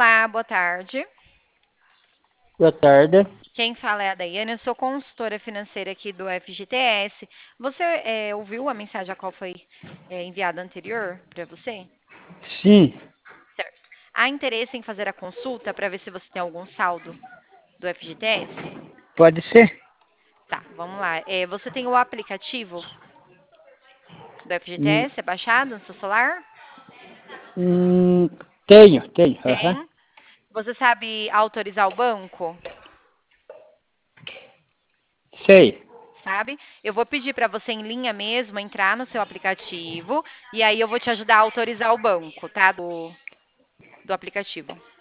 Olá, boa tarde. Boa tarde. Quem fala é a Daiane, eu sou consultora financeira aqui do FGTS. Você ouviu a mensagem a qual foi enviada anterior para você? Sim, Certo. Há interesse em fazer a consulta para ver se você tem algum saldo do FGTS? pode ser? Tá, vamos lá. Você tem o aplicativo do Hum, FGTS, é baixado no seu celular? hum, tenho. Aham. Tem. Você sabe autorizar o banco? Sei. Sabe? Eu vou pedir para você em linha mesmo entrar no seu aplicativo e aí eu vou te ajudar a autorizar o banco, tá? Do aplicativo.